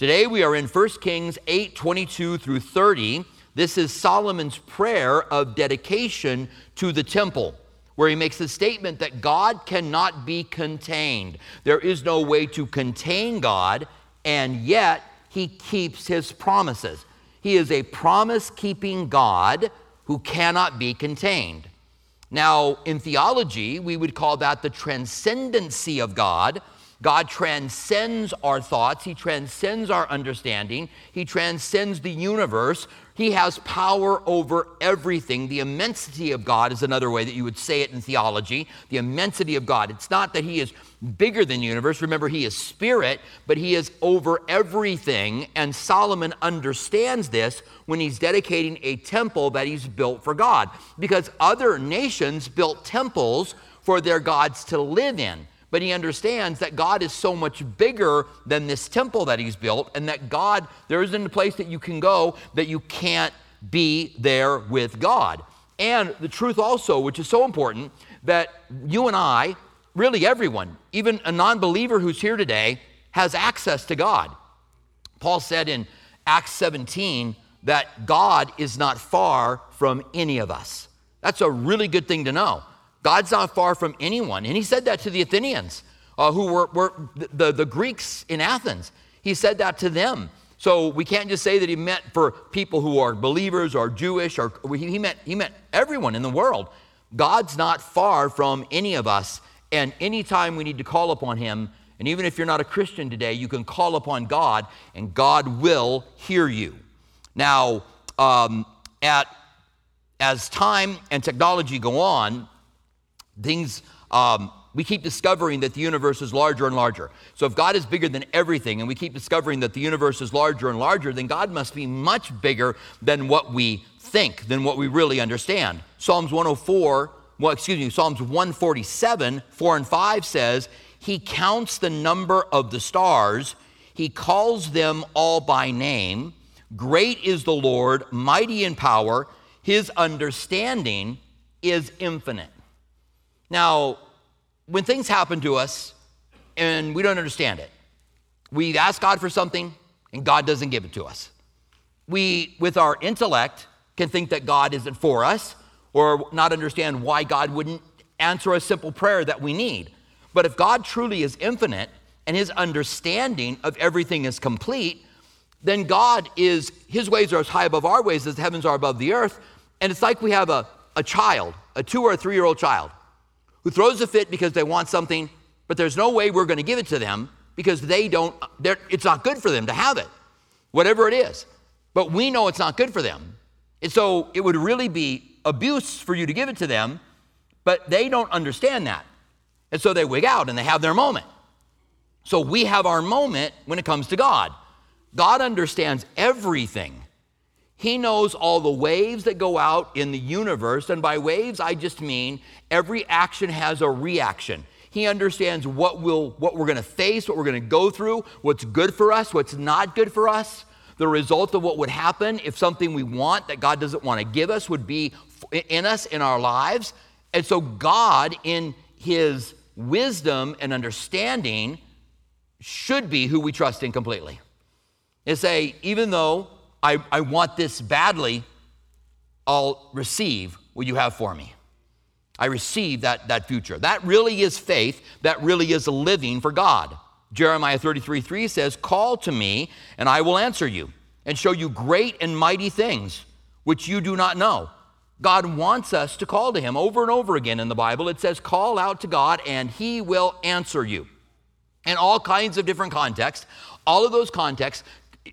Today we are in 1 Kings 8:22 through 30. This is Solomon's prayer of dedication to the temple, where he makes the statement that God cannot be contained. There is no way to contain God, and yet he keeps his promises. He is a promise-keeping God who cannot be contained. Now, in theology, we would call that the transcendency of God. God transcends our thoughts. He transcends our understanding. He transcends the universe. He has power over everything. The immensity of God is another way that you would say it in theology. The immensity of God. It's not that he is bigger than the universe. Remember, he is spirit, but he is over everything. And Solomon understands this when he's dedicating a temple that he's built for God. Because other nations built temples for their gods to live in. But he understands that God is so much bigger than this temple that he's built, and that God, there isn't a place that you can go that you can't be there with God. And the truth also, which is so important, that you and I, really everyone, even a non-believer who's here today, has access to God. Paul said in Acts 17 that God is not far from any of us. That's a really good thing to know. God's not far from anyone. And he said that to the Athenians, who were the Greeks in Athens. He said that to them. So we can't just say that he meant for people who are believers or Jewish, or he meant everyone in the world. God's not far from any of us. And anytime we need to call upon him, and even if you're not a Christian today, you can call upon God, and God will hear you. Now, as time and technology go on, we keep discovering that the universe is larger and larger. So if God is bigger than everything, and we keep discovering that the universe is larger and larger, then God must be much bigger than what we think, than what we really understand. Psalms 147, 4 and 5 says, he counts the number of the stars. He calls them all by name. Great is the Lord, mighty in power. His understanding is infinite. Now, when things happen to us and we don't understand it, we ask God for something and God doesn't give it to us. We, with our intellect, can think that God isn't for us or not understand why God wouldn't answer a simple prayer that we need. But if God truly is infinite and his understanding of everything is complete, then his ways are as high above our ways as the heavens are above the earth. And it's like we have a child, a 2 or 3-year-old child, who throws a fit because they want something, but there's no way we're going to give it to them because it's not good for them to have it, whatever it is. But we know it's not good for them. And so it would really be abuse for you to give it to them, but they don't understand that. And so they wig out and they have their moment. So we have our moment when it comes to God. God understands everything. He knows all the waves that go out in the universe, and by waves, I just mean every action has a reaction. He understands what we're going to face, what we're going to go through, what's good for us, what's not good for us. The result of what would happen if something we want that God doesn't want to give us would be in us, in our lives. And so God, in his wisdom and understanding, should be who we trust in completely. And say, even though I want this badly, I'll receive what you have for me. I receive that future. That really is faith. That really is living for God. Jeremiah 33:3 says, call to me and I will answer you and show you great and mighty things which you do not know. God wants us to call to him over and over again in the Bible. It says, call out to God and he will answer you. In all kinds of different contexts, all of those contexts,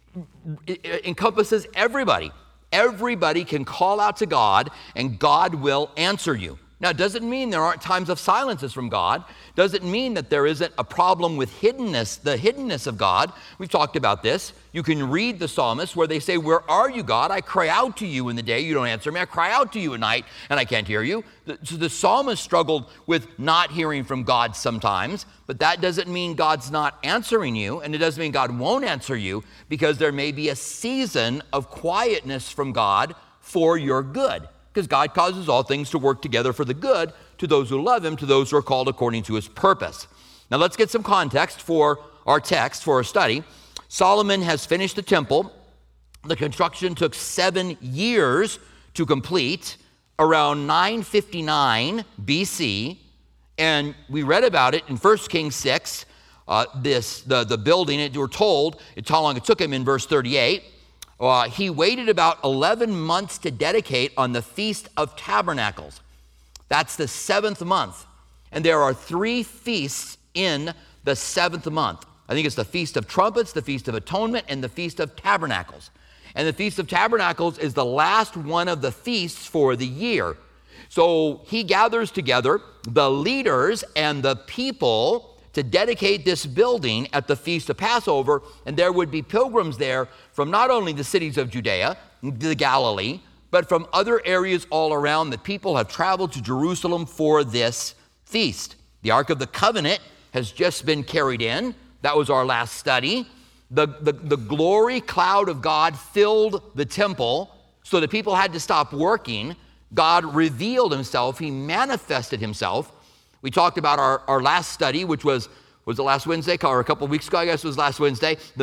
it encompasses everybody. Everybody can call out to God and God will answer you. Now, it doesn't mean there aren't times of silences from God. Doesn't mean that there isn't a problem with hiddenness, the hiddenness of God. We've talked about this. You can read the psalmists where they say, where are you, God? I cry out to you in the day, you don't answer me. I cry out to you at night, and I can't hear you. So the psalmist struggled with not hearing from God sometimes, but that doesn't mean God's not answering you, and it doesn't mean God won't answer you, because there may be a season of quietness from God for your good. Because God causes all things to work together for the good to those who love him, to those who are called according to his purpose. Now let's get some context for our text, for our study. Solomon has finished the temple. The construction took 7 years to complete, around 959 BC, and we read about it in 1 Kings 6. The building, we're told, it's how long it took him in verse 38. He waited about 11 months to dedicate on the Feast of Tabernacles. That's the 7th month. And there are 3 feasts in the 7th month. I think it's the Feast of Trumpets, the Feast of Atonement, and the Feast of Tabernacles. And the Feast of Tabernacles is the last one of the feasts for the year. So he gathers together the leaders and the people to dedicate this building at the Feast of Passover, and there would be pilgrims there from not only the cities of Judea, the Galilee, but from other areas all around. The people have traveled to Jerusalem for this feast. The Ark of the Covenant has just been carried in. That was our last study. The glory cloud of God filled the temple, so the people had to stop working. God revealed himself. He manifested himself. We talked about our last study, which was it last Wednesday, or a couple of weeks ago, I guess it was last Wednesday, the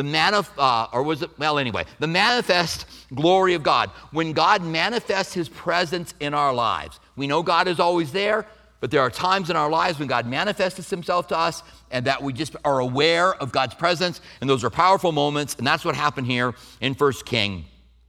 manifest glory of God. When God manifests his presence in our lives. We know God is always there, but there are times in our lives when God manifests himself to us and that we just are aware of God's presence, and those are powerful moments, and that's what happened here in 1 Kings.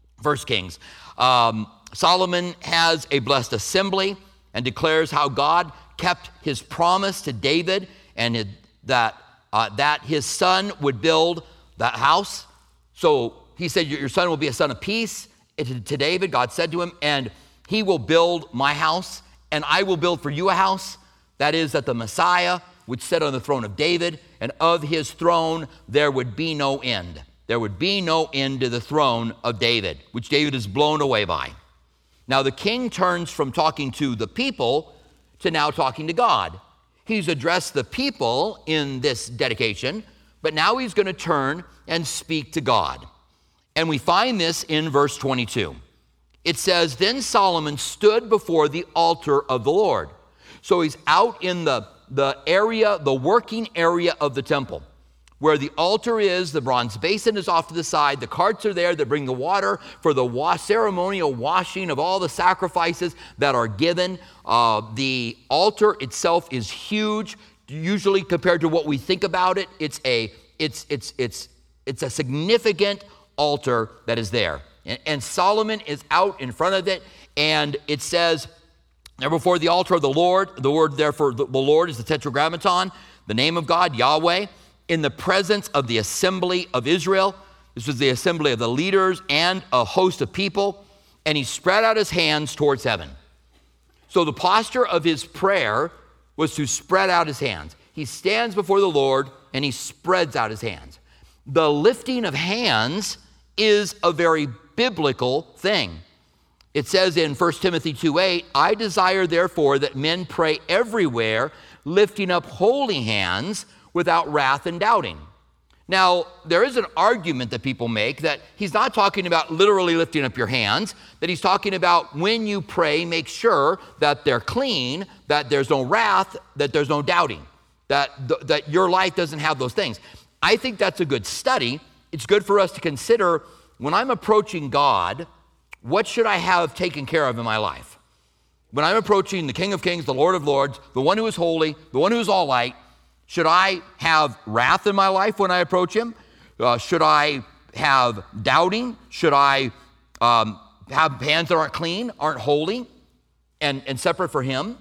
Solomon has a blessed assembly and declares how God kept his promise to David and that his son would build that house. So he said, your son will be a son of peace. To David, God said to him, and he will build my house, and I will build for you a house. That is, that the Messiah would sit on the throne of David, and of his throne there would be no end. There would be no end to the throne of David, which David is blown away by. Now the king turns from talking to the people to now talking to God. He's addressed the people in this dedication, but now he's going to turn and speak to God. And we find this in verse 22. It says, then Solomon stood before the altar of the Lord. So he's out in the working area of the temple. Where the altar is, the bronze basin is off to the side. The carts are there that bring the water for the ceremonial washing of all the sacrifices that are given. The altar itself is huge. Usually, compared to what we think about it, it's a significant altar that is there. And Solomon is out in front of it, and it says, there before the altar of the Lord. The word there for the Lord is the Tetragrammaton, the name of God, Yahweh. In the presence of the assembly of Israel. This was the assembly of the leaders and a host of people. And he spread out his hands towards heaven. So the posture of his prayer was to spread out his hands. He stands before the Lord and he spreads out his hands. The lifting of hands is a very biblical thing. It says in 1 Timothy 2:8, I desire therefore that men pray everywhere, lifting up holy hands, without wrath and doubting. Now, there is an argument that people make that he's not talking about literally lifting up your hands, that he's talking about when you pray, make sure that they're clean, that there's no wrath, that there's no doubting, that your life doesn't have those things. I think that's a good study. It's good for us to consider, when I'm approaching God, what should I have taken care of in my life? When I'm approaching the King of Kings, the Lord of Lords, the one who is holy, the one who is all light, should I have wrath in my life when I approach him? Should I have doubting? Should I have hands that aren't clean, aren't holy, and separate for him?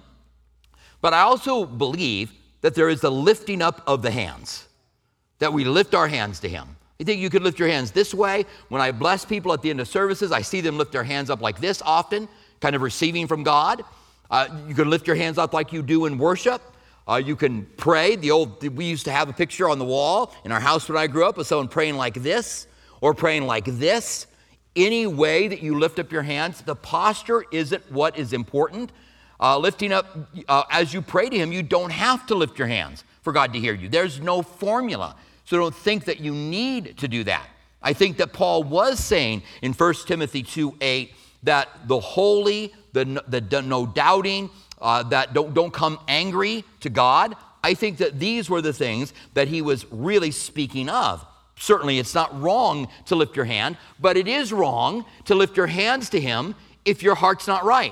But I also believe that there is the lifting up of the hands, that we lift our hands to him. You think you could lift your hands this way? When I bless people at the end of services, I see them lift their hands up like this often, kind of receiving from God. You can lift your hands up like you do in worship. You can pray. We used to have a picture on the wall in our house when I grew up of someone praying like this or praying like this. Any way that you lift up your hands, the posture isn't what is important. Lifting up, as you pray to him, you don't have to lift your hands for God to hear you. There's no formula. So don't think that you need to do that. I think that Paul was saying in 1 Timothy 2:8 that the holy, the no doubting, that don't come angry to God. I think that these were the things that he was really speaking of. certainly it's not wrong to lift your hand, but it is wrong to lift your hands to him if your heart's not right.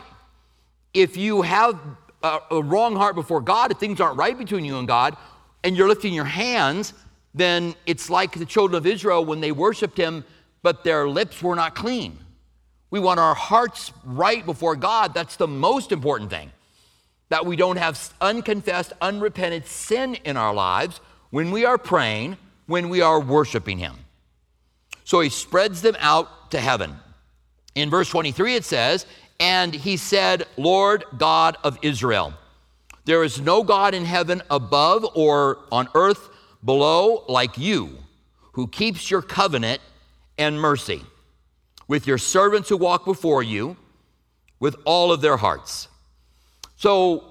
If you have a wrong heart before God, if things aren't right between you and God, and you're lifting your hands, then it's like the children of Israel when they worshiped him, but their lips were not clean. We want our hearts right before God. That's the most important thing, that we don't have unconfessed, unrepented sin in our lives when we are praying, when we are worshiping him. So he spreads them out to heaven. In verse 23 it says, and he said, Lord God of Israel, there is no God in heaven above or on earth below like you, who keeps your covenant and mercy with your servants who walk before you with all of their hearts. So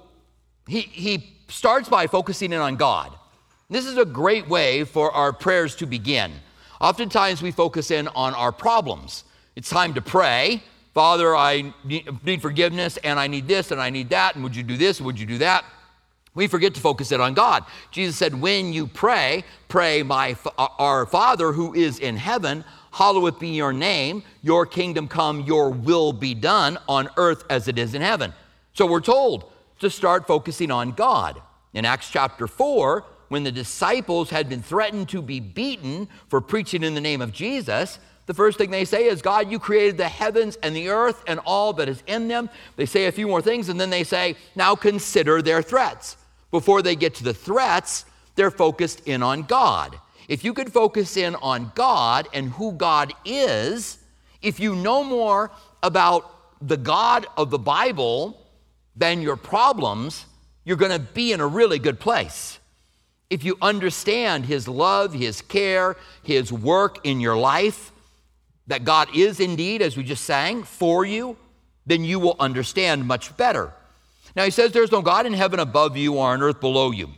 he starts by focusing in on God. This is a great way for our prayers to begin. Oftentimes we focus in on our problems. It's time to pray. Father, I need forgiveness, and I need this, and I need that, and would you do this, and would you do that? We forget to focus it on God. Jesus said, when you pray, pray our Father who is in heaven, hallowed be your name, your kingdom come, your will be done on earth as it is in heaven. So we're told to start focusing on God. In Acts chapter 4, when the disciples had been threatened to be beaten for preaching in the name of Jesus, the first thing they say is, God, you created the heavens and the earth and all that is in them. They say a few more things, and then they say, now consider their threats. Before they get to the threats, they're focused in on God. If you could focus in on God and who God is, if you know more about the God of the Bible than your problems, you're going to be in a really good place. If you understand his love, his care, his work in your life, that God is indeed, as we just sang, for you, then you will understand much better. Now he says there's no God in heaven above you or on earth below you.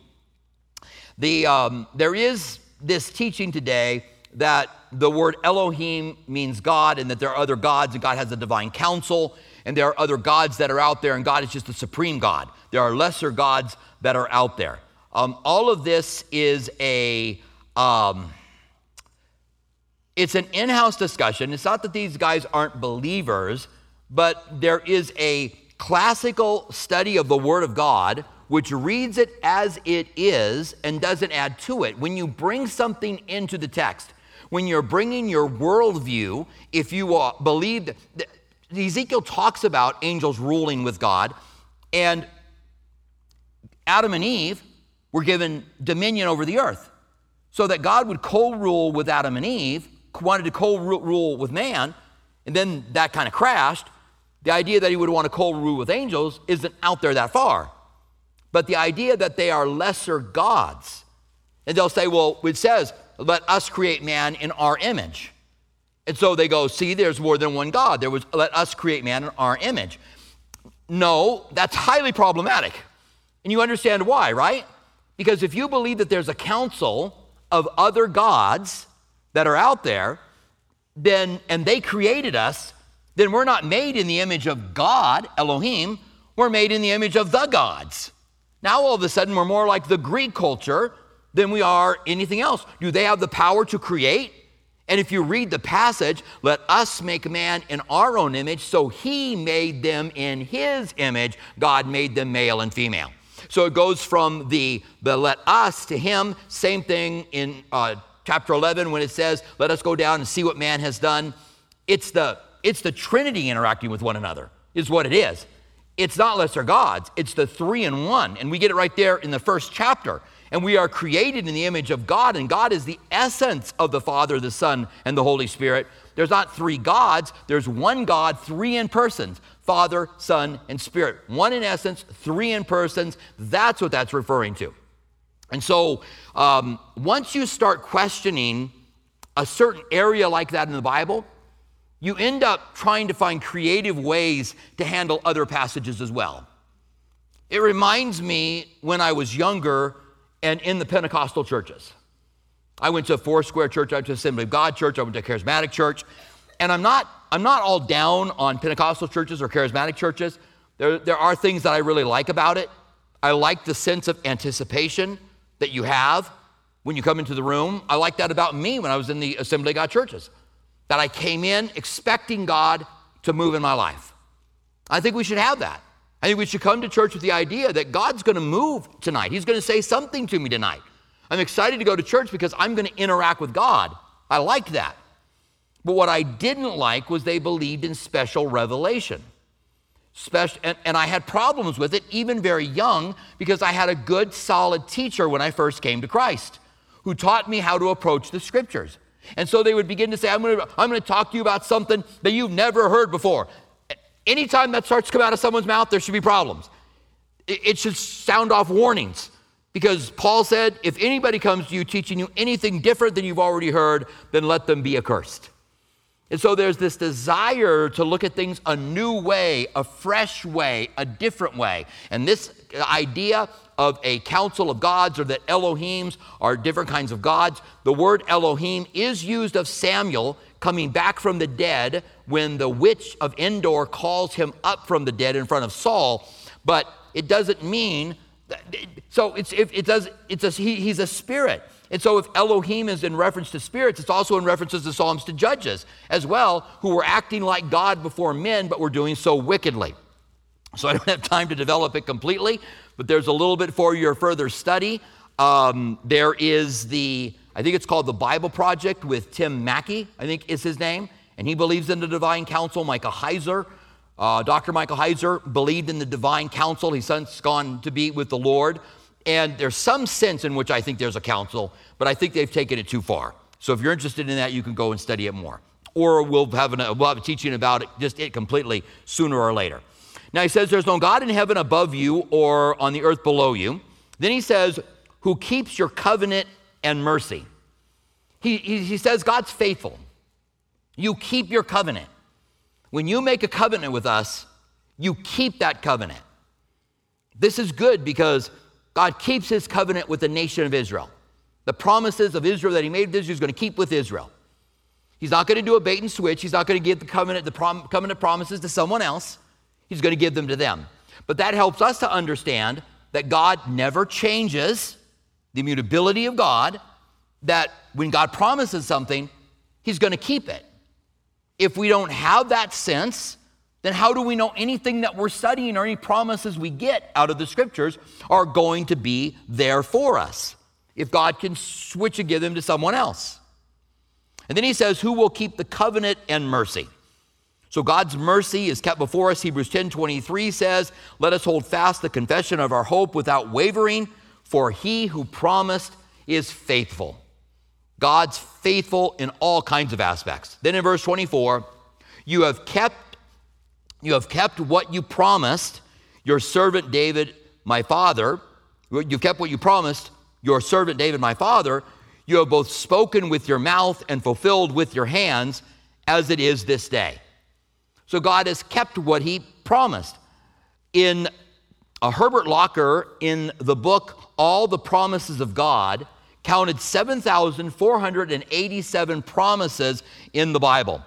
There is this teaching today that the word Elohim means God, and that there are other gods, and God has a divine council, and there are other gods that are out there, and God is just the supreme God. There are lesser gods that are out there. All of this is it's an in-house discussion. It's not that these guys aren't believers, but there is a classical study of the Word of God which reads it as it is and doesn't add to it. When you bring something into the text, when you're bringing your worldview, if you believe that Ezekiel talks about angels ruling with God, and Adam and Eve were given dominion over the earth, so that God would co-rule with Adam and Eve, wanted to co-rule with man, and then that kind of crashed. The idea that he would want to co-rule with angels isn't out there that far. But the idea that they are lesser gods, and they'll say, well, it says, let us create man in our image. And so they go, see, there's more than one God. There was, let us create man in our image. No, that's highly problematic. And you understand why, right? Because if you believe that there's a council of other gods that are out there, then, and they created us, then we're not made in the image of God, Elohim, we're made in the image of the gods. Now all of a sudden we're more like the Greek culture than we are anything else. Do they have the power to create? And if you read the passage, let us make man in our own image, so he made them in his image. God made them male and female. So it goes from the let us to him. Same thing in chapter 11 when it says, let us go down and see what man has done. It's the Trinity interacting with one another is what it is. It's not lesser gods. It's the three in one. And we get it right there in the first chapter. And we are created in the image of God, and God is the essence of the Father, the Son, and the Holy Spirit. There's not three gods. There's one God, three in persons, Father, Son, and Spirit. One in essence, three in persons. That's what that's referring to. And so once you start questioning a certain area like that in the Bible, you end up trying to find creative ways to handle other passages as well. It reminds me when I was younger and in the Pentecostal churches. I went to a Foursquare church, I went to Assembly of God church, I went to a charismatic church, and I'm not all down on Pentecostal churches or charismatic churches. There are things that I really like about it. I like the sense of anticipation that you have. when you come into the room. I like that about me when I was in the Assembly of God churches, that I came in expecting God to move in my life. I think we should have that. I think we should come to church with the idea that God's going to move tonight. He's going to say something to me tonight. I'm excited to go to church because I'm going to interact with God. I liked that. But what I didn't like was they believed in special revelation. And I had problems with it even very young because I had a good, solid teacher when I first came to Christ who taught me how to approach the scriptures. And so they would begin to say, I'm going to talk to you about something that you've never heard before. Anytime that starts to come out of someone's mouth, there should be problems. It should sound off warnings. Because Paul said, if anybody comes to you teaching you anything different than you've already heard, then let them be accursed. And so there's this desire to look at things a new way, a fresh way, a different way. And this idea of a council of gods, or that Elohims are different kinds of gods, the word Elohim is used of Samuel coming back from the dead when the witch of Endor calls him up from the dead in front of Saul. But it doesn't mean, so he's a spirit. And so if Elohim is in reference to spirits, it's also in references to Psalms to judges as well, who were acting like God before men, but were doing so wickedly. So I don't have time to develop it completely, but there's a little bit for your further study. There is I think it's called the Bible Project with Tim Mackey, I think is his name, and he believes in the divine council. Michael Heiser, Dr. Michael Heiser believed in the divine council. He's since gone to be with the Lord. And there's some sense in which I think there's a council, but I think they've taken it too far. So if you're interested in that, you can go and study it more. Or we'll have a teaching about it completely sooner or later. Now he says there's no God in heaven above you or on the earth below you. Then he says, who keeps your covenant and mercy. He says God's faithful. You keep your covenant. When you make a covenant with us, you keep that covenant. This is good because God keeps his covenant with the nation of Israel. The promises of Israel that he made with Israel, he's going to keep with Israel. He's not going to do a bait and switch. He's not going to give the covenant promises to someone else. He's going to give them to them. But that helps us to understand that God never changes, the immutability of God, that when God promises something, he's going to keep it. If we don't have that sense, then how do we know anything that we're studying or any promises we get out of the scriptures are going to be there for us if God can switch and give them to someone else? And then he says, who will keep the covenant and mercy? So God's mercy is kept before us. Hebrews 10:23 says, let us hold fast the confession of our hope without wavering, for he who promised is faithful. God's faithful in all kinds of aspects. Then in verse 24, you have kept what you promised your servant David, my father. You've kept what you promised your servant David, my father. You have both spoken with your mouth and fulfilled with your hands, as it is this day. So God has kept what he promised. In Herbert Locker, in the book All the Promises of God, counted 7,487 promises in the Bible.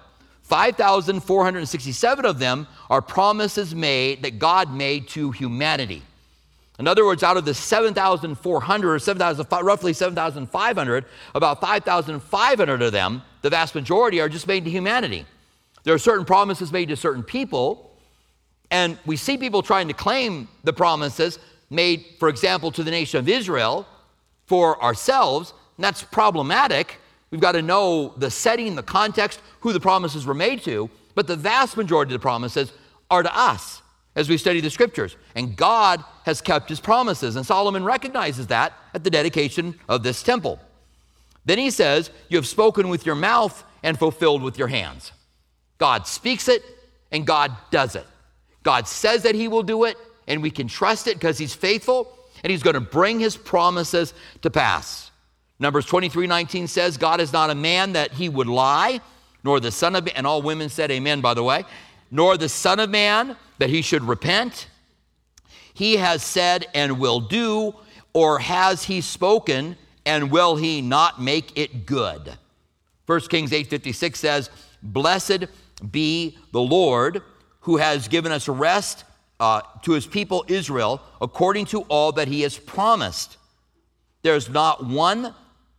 5,467 of them are promises that God made to humanity. In other words, out of the 7,400, roughly 7,500, about 5,500 of them, the vast majority, are just made to humanity. There are certain promises made to certain people, and we see people trying to claim the promises made, for example, to the nation of Israel for ourselves, and that's problematic. We've got to know the setting, the context, who the promises were made to, but the vast majority of the promises are to us as we study the scriptures. And God has kept his promises, and Solomon recognizes that at the dedication of this temple. Then he says, you have spoken with your mouth and fulfilled with your hands. God speaks it, and God does it. God says that he will do it, and we can trust it because he's faithful, and he's going to bring his promises to pass. Numbers 23:19 says, God is not a man that he would lie, nor the son of man, and all women said amen, by the way, nor the son of man that he should repent. He has said and will do, or has he spoken and will he not make it good? 1 Kings 8:56 says, blessed be the Lord who has given us rest to his people Israel according to all that he has promised. There's not one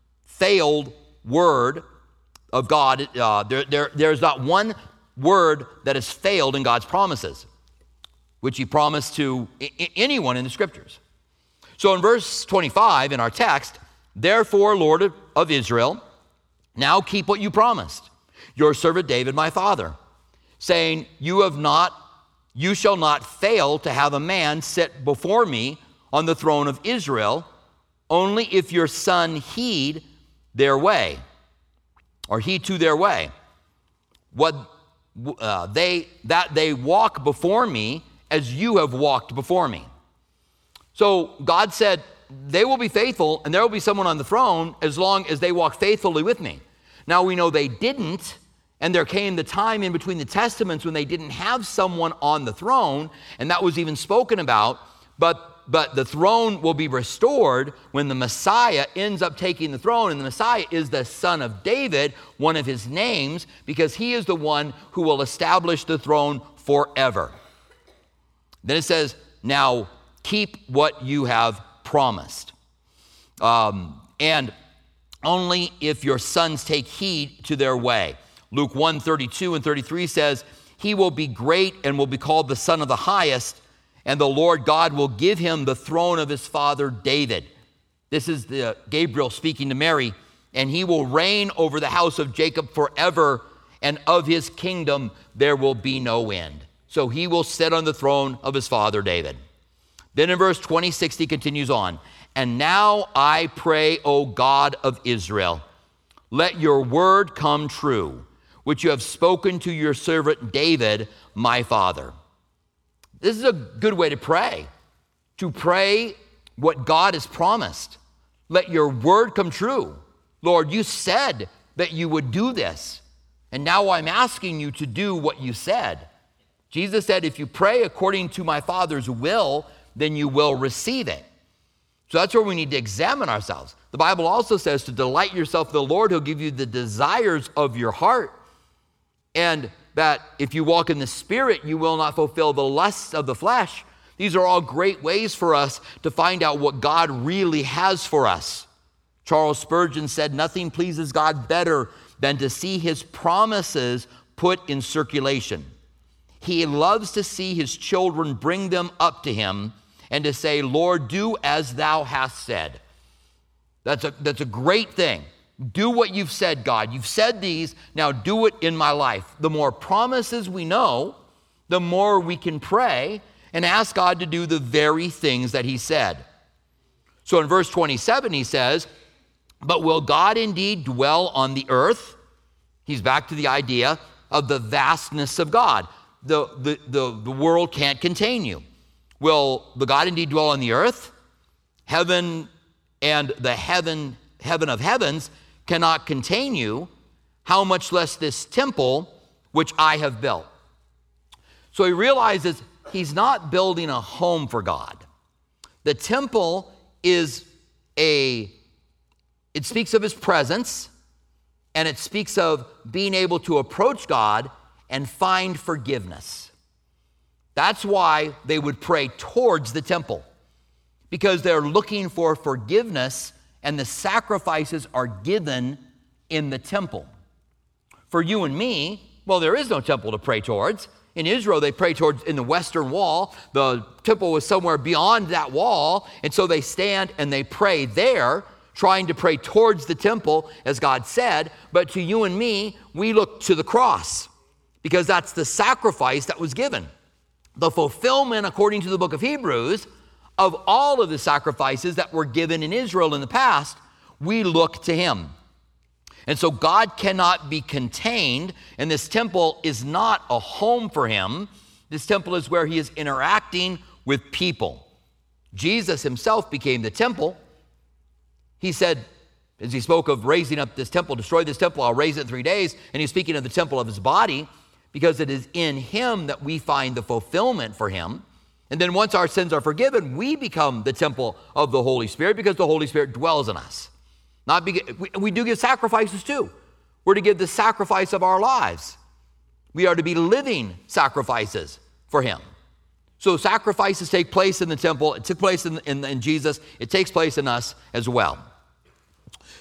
failed word of God. There's not one word that has failed in God's promises, which he promised to anyone in the scriptures. So in verse 25 in our text, therefore, Lord of Israel, now keep what you promised, your servant David, my father, saying, you shall not fail to have a man sit before me on the throne of Israel, only if your son heed their way, or heed to their way, that they walk before me as you have walked before me. So God said, they will be faithful, and there will be someone on the throne as long as they walk faithfully with me. Now we know they didn't, and there came the time in between the testaments when they didn't have someone on the throne, and that was even spoken about, but the throne will be restored when the Messiah ends up taking the throne, and the Messiah is the son of David, one of his names, because he is the one who will establish the throne forever. Then it says, now keep what you have promised. And only if your sons take heed to their way. Luke 1:32 and 33 says, he will be great and will be called the Son of the Highest, and the Lord God will give him the throne of his father David. This is the Gabriel speaking to Mary, and he will reign over the house of Jacob forever, and of his kingdom there will be no end. So he will sit on the throne of his father David. Then in verse 26 he continues on, and now I pray, O God of Israel, let your word come true, which you have spoken to your servant David, my father. This is a good way to pray what God has promised. Let your word come true. Lord, you said that you would do this, and now I'm asking you to do what you said. Jesus said, if you pray according to my Father's will, then you will receive it. So that's where we need to examine ourselves. The Bible also says to delight yourself in the Lord, he'll give you the desires of your heart. And that if you walk in the Spirit, you will not fulfill the lusts of the flesh. These are all great ways for us to find out what God really has for us. Charles Spurgeon said, nothing pleases God better than to see his promises put in circulation. He loves to see his children bring them up to him and to say, Lord, do as thou hast said. That's a great thing. Do what you've said, God. You've said these, now do it in my life. The more promises we know, the more we can pray and ask God to do the very things that he said. So in verse 27, he says, but will God indeed dwell on the earth? He's back to the idea of the vastness of God. The world can't contain you. Will the God indeed dwell on the earth? Heaven and the heaven of heavens cannot contain you, how much less this temple which I have built. So he realizes he's not building a home for God. The temple it speaks of his presence, and it speaks of being able to approach God and find forgiveness. That's why they would pray towards the temple, because they're looking for forgiveness, and the sacrifices are given in the temple. For you and me, well, there is no temple to pray towards. In Israel, they pray towards in the western wall. The temple was somewhere beyond that wall, and so they stand and they pray there, trying to pray towards the temple, as God said. But to you and me, we look to the cross, because that's the sacrifice that was given. The fulfillment, according to the book of Hebrews, of all of the sacrifices that were given in Israel in the past, we look to him. And so God cannot be contained, and this temple is not a home for him. This temple is where he is interacting with people. Jesus himself became the temple. He said, as he spoke of raising up this temple, destroy this temple, I'll raise it in 3 days. And he's speaking of the temple of his body, because it is in him that we find the fulfillment for him. And then once our sins are forgiven, we become the temple of the Holy Spirit, because the Holy Spirit dwells in us. We do give sacrifices too. We're to give the sacrifice of our lives. We are to be living sacrifices for him. So sacrifices take place in the temple. It took place in Jesus. It takes place in us as well.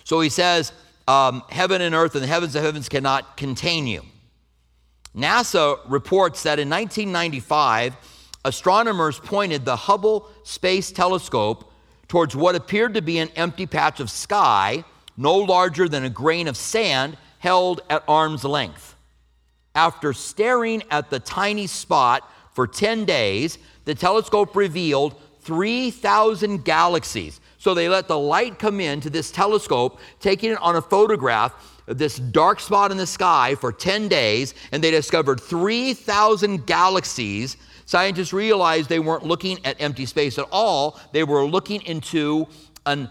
So he says, heaven and earth and the heavens of heavens cannot contain you. NASA reports that in 1995, astronomers pointed the Hubble Space Telescope towards what appeared to be an empty patch of sky, no larger than a grain of sand held at arm's length. After staring at the tiny spot for 10 days, the telescope revealed 3,000 galaxies. So they let the light come into this telescope, taking it on a photograph of this dark spot in the sky for 10 days, and they discovered 3,000 galaxies. Scientists realized they weren't looking at empty space at all. They were looking into an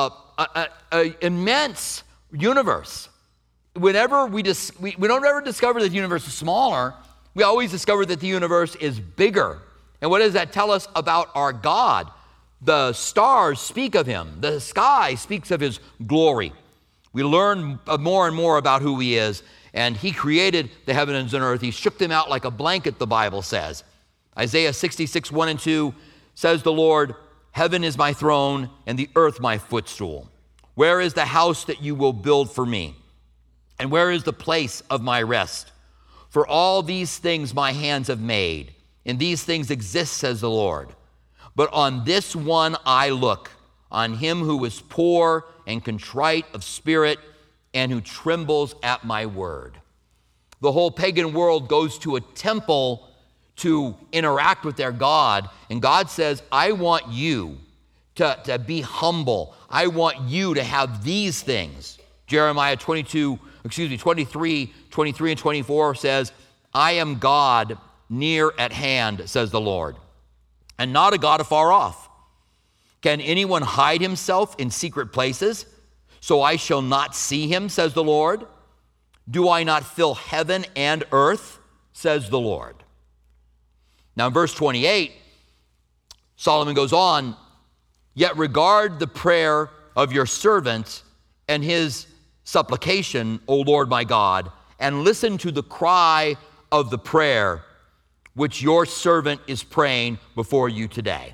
immense universe. Whenever we don't ever discover that the universe is smaller, we always discover that the universe is bigger. And what does that tell us about our God? The stars speak of him. The sky speaks of his glory. We learn more and more about who he is, and he created the heavens and earth. He shook them out like a blanket, the Bible says. Isaiah 66, 1 and 2 says the Lord, heaven is my throne and the earth my footstool. Where is the house that you will build for me? And where is the place of my rest? For all these things my hands have made, and these things exist, says the Lord. But on this one I look, on him who is poor and contrite of spirit, and who trembles at my word. The whole pagan world goes to a temple to interact with their God, and God says, I want you to be humble. I want you to have these things. Jeremiah 23, 23 and 24 says, I am God near at hand, says the Lord, and not a God afar off. Can anyone hide himself in secret places, so I shall not see him, says the Lord? Do I not fill heaven and earth, says the Lord? Now in verse 28, Solomon goes on, yet regard the prayer of your servant and his supplication, O Lord my God, and listen to the cry of the prayer which your servant is praying before you today.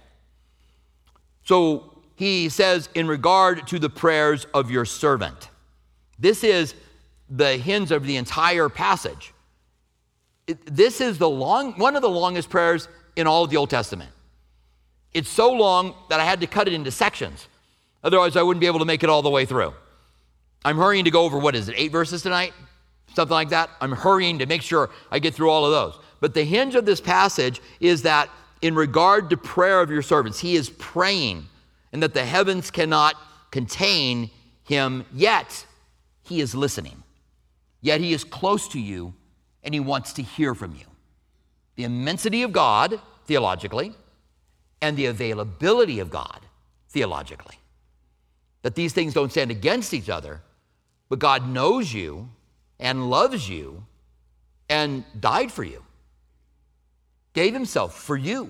So he says, in regard to the prayers of your servant. This is the hinge of the entire passage. This is one of the longest prayers in all of the Old Testament. It's so long that I had to cut it into sections. Otherwise, I wouldn't be able to make it all the way through. I'm hurrying to go over, 8 verses tonight? Something like that. I'm hurrying to make sure I get through all of those. But the hinge of this passage is that in regard to prayer of your servants, he is praying, and that the heavens cannot contain him, yet he is listening. Yet he is close to you, and he wants to hear from you. The immensity of God, theologically, and the availability of God, theologically. That these things don't stand against each other, but God knows you and loves you and died for you. Gave himself for you.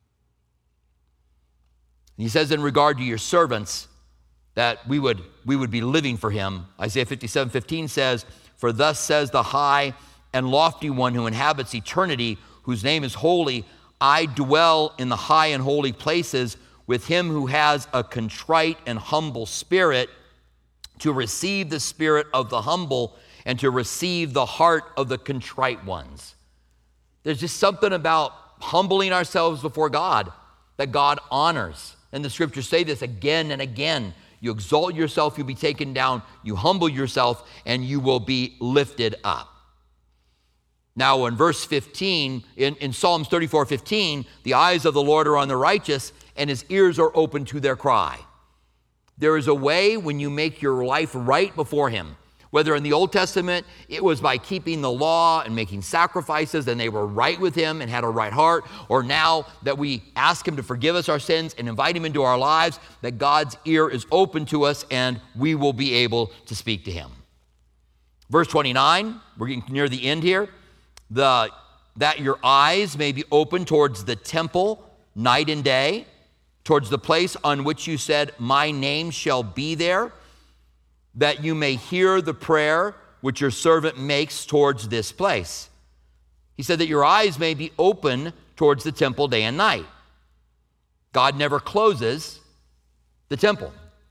He says in regard to your servants that we would be living for him. Isaiah 57:15 says, for thus says the high and lofty one who inhabits eternity, whose name is holy, I dwell in the high and holy places with him who has a contrite and humble spirit, to receive the spirit of the humble and to receive the heart of the contrite ones. There's just something about humbling ourselves before God that God honors. And the scriptures say this again and again. You exalt yourself, you'll be taken down. You humble yourself, and you will be lifted up. Now in verse 15, in Psalms 34:15, the eyes of the Lord are on the righteous, and his ears are open to their cry. There is a way when you make your life right before him. Whether in the Old Testament, it was by keeping the law and making sacrifices, and they were right with him and had a right heart, or now that we ask him to forgive us our sins and invite him into our lives, that God's ear is open to us and we will be able to speak to him. Verse 29, we're getting near the end here. That your eyes may be open towards the temple night and day, towards the place on which you said, my name shall be there, that you may hear the prayer which your servant makes towards this place. He said that your eyes may be open towards the temple day and night. God never closes the temple.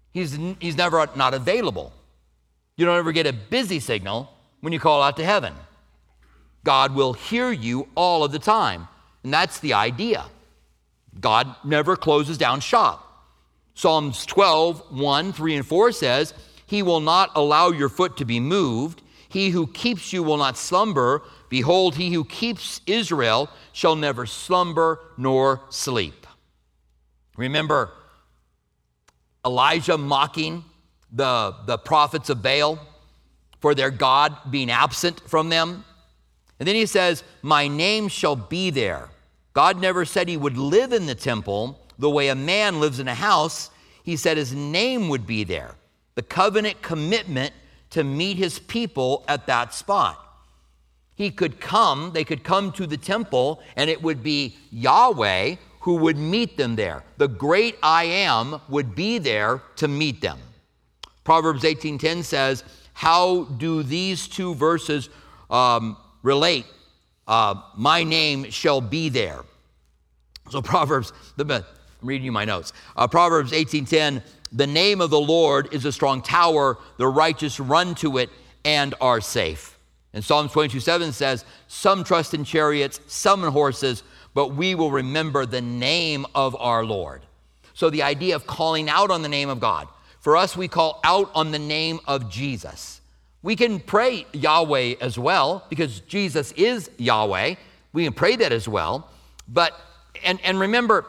He's never not available. You don't ever get a busy signal when you call out to heaven. God will hear you all of the time. And that's the idea. God never closes down shop. Psalms 12, 1, 3, and 4 says, He will not allow your foot to be moved. He who keeps you will not slumber. Behold, he who keeps Israel shall never slumber nor sleep. Remember Elijah mocking the prophets of Baal for their God being absent from them? And then he says, my name shall be there. God never said he would live in the temple the way a man lives in a house. He said his name would be there. The covenant commitment to meet his people at that spot. They could come to the temple, and it would be Yahweh who would meet them there. The great I Am would be there to meet them. Proverbs 18:10 says, how do these two verses relate? My name shall be there. So I'm reading you my notes. Proverbs 18:10, the name of the Lord is a strong tower. The righteous run to it and are safe. And Psalms 22:7 says, some trust in chariots, some in horses, but we will remember the name of our Lord. So the idea of calling out on the name of God. For us, we call out on the name of Jesus. We can pray Yahweh as well, because Jesus is Yahweh. We can pray that as well. But, and remember,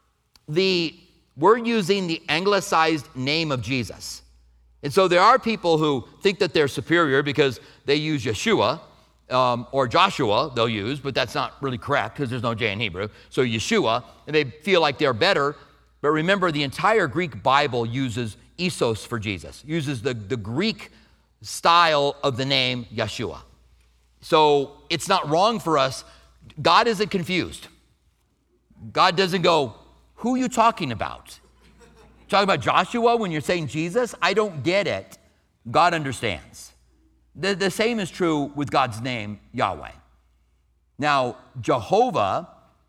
we're using the anglicized name of Jesus. And so there are people who think that they're superior because they use Yeshua, or Joshua they'll use, but that's not really correct because there's no J in Hebrew. So Yeshua, and they feel like they're better. But remember, the entire Greek Bible uses Isos for Jesus, uses the Greek style of the name Yeshua. So it's not wrong for us. God isn't confused. God doesn't go, who are you talking about? Talking about Joshua when you're saying Jesus? I don't get it. God understands. The same is true with God's name, Yahweh. Now, Jehovah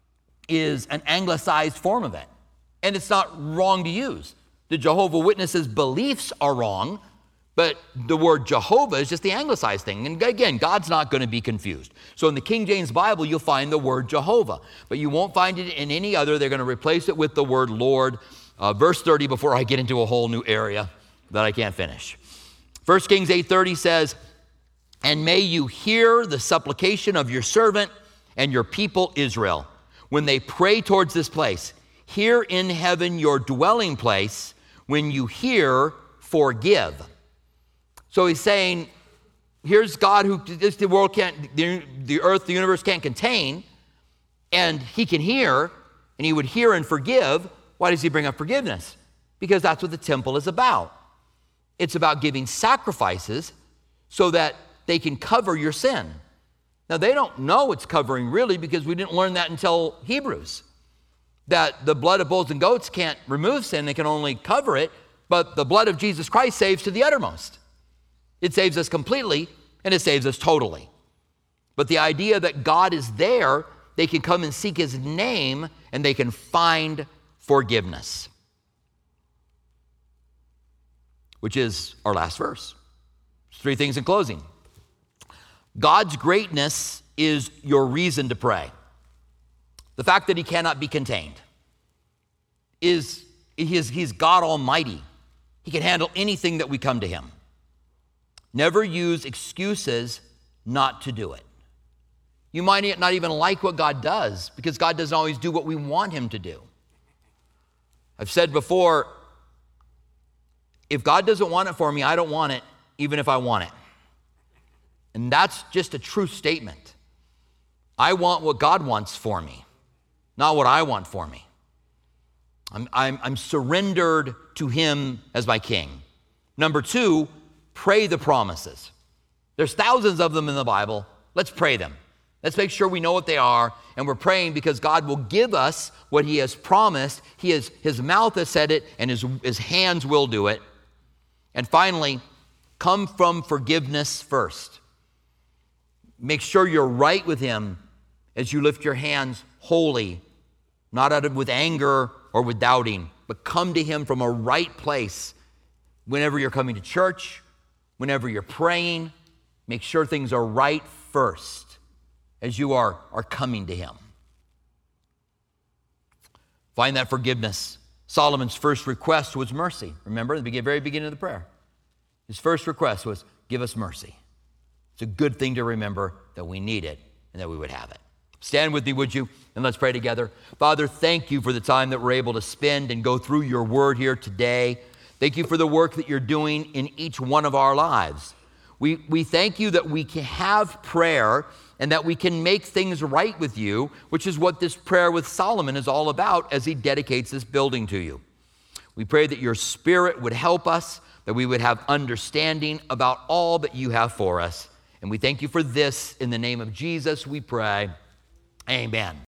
is an anglicized form of it, and it's not wrong to use. The Jehovah Witnesses' beliefs are wrong, but the word Jehovah is just the anglicized thing. And again, God's not going to be confused. So in the King James Bible, you'll find the word Jehovah, but you won't find it in any other. They're going to replace it with the word Lord. Verse 30, before I get into a whole new area that I can't finish. 1 Kings 8:30 says, and may you hear the supplication of your servant and your people Israel when they pray towards this place. Here in heaven your dwelling place, when you hear, forgive. So he's saying, here's God who the world can't, the earth, the universe can't contain, and he can hear, and he would hear and forgive. Why does he bring up forgiveness? Because that's what the temple is about. It's about giving sacrifices so that they can cover your sin. Now, they don't know it's covering really, because we didn't learn that until Hebrews, that the blood of bulls and goats can't remove sin, they can only cover it, but the blood of Jesus Christ saves to the uttermost. It saves us completely, and it saves us totally. But the idea that God is there, they can come and seek his name, and they can find forgiveness, which is our last verse. Three things in closing. God's greatness is your reason to pray. The fact that he cannot be contained is he's God Almighty. He can handle anything that we come to him. Never use excuses not to do it. You might not even like what God does, because God doesn't always do what we want him to do. I've said before, if God doesn't want it for me, I don't want it, even if I want it. And that's just a true statement. I want what God wants for me, not what I want for me. I'm surrendered to him as my king. Number two, pray the promises. There's thousands of them in the Bible. Let's pray them. Let's make sure we know what they are, and we're praying because God will give us what he has promised. His mouth has said it, and his hands will do it. And finally, come from forgiveness first. Make sure you're right with him as you lift your hands wholly, not with anger or with doubting, but come to him from a right place Whenever you're coming to church, whenever you're praying, make sure things are right first as you are coming to him. Find that forgiveness. Solomon's first request was mercy. Remember, at the very beginning of the prayer. His first request was, give us mercy. It's a good thing to remember that we need it and that we would have it. Stand with me, would you? And let's pray together. Father, thank you for the time that we're able to spend and go through your word here today. Thank you for the work that you're doing in each one of our lives. We thank you that we can have prayer and that we can make things right with you, which is what this prayer with Solomon is all about as he dedicates this building to you. We pray that your Spirit would help us, that we would have understanding about all that you have for us. And we thank you for this. In the name of Jesus, we pray. Amen.